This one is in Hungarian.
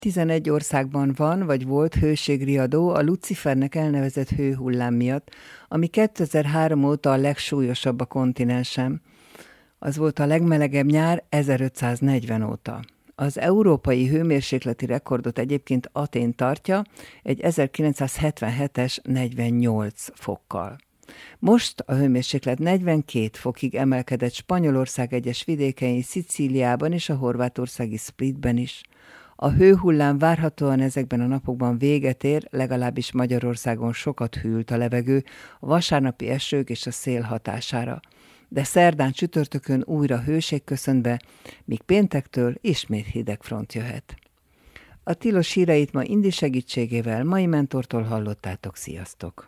11 országban van vagy volt hőségriadó a Lucifernek elnevezett hőhullám miatt, ami 2003 óta a legsúlyosabb a kontinensen. Az volt a legmelegebb nyár 1540 óta. Az európai hőmérsékleti rekordot egyébként Atén tartja egy 1977-es 48 fokkal. Most a hőmérséklet 42 fokig emelkedett Spanyolország egyes vidékein, Szicíliában és a horvátországi Splitben is. A hőhullám várhatóan ezekben a napokban véget ér, legalábbis Magyarországon sokat hűlt a levegő a vasárnapi esők és a szél hatására. De szerdán, csütörtökön újra hőség köszönt be, míg péntektől ismét hideg front jöhet. A tilos híreit ma Indi segítségével mai mentortól hallottátok, sziasztok!